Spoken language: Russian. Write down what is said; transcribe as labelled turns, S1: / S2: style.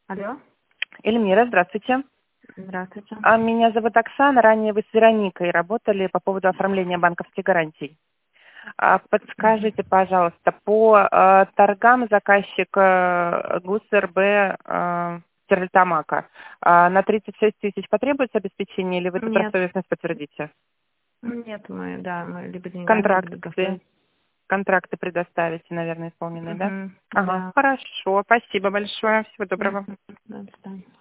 S1: Алло,
S2: Эльмира, здравствуйте.
S1: здравствуйте.
S2: Меня зовут Оксана. Ранее вы с Вероникой работали по поводу оформления банковских гарантий. Подскажите, пожалуйста, по торгам заказчик ГУС РБ Стерлитамака на 36 тысяч потребуется обеспечение или вы эту
S1: Нет,
S2: добросовестность подтвердите?
S1: нет, мы либо деньгами, либо
S2: Контракты,
S1: доставкой.
S2: контракты предоставите, наверное, исполненные, да? Ага,
S1: Да.
S2: хорошо. Спасибо большое. Всего доброго.
S1: До свидания.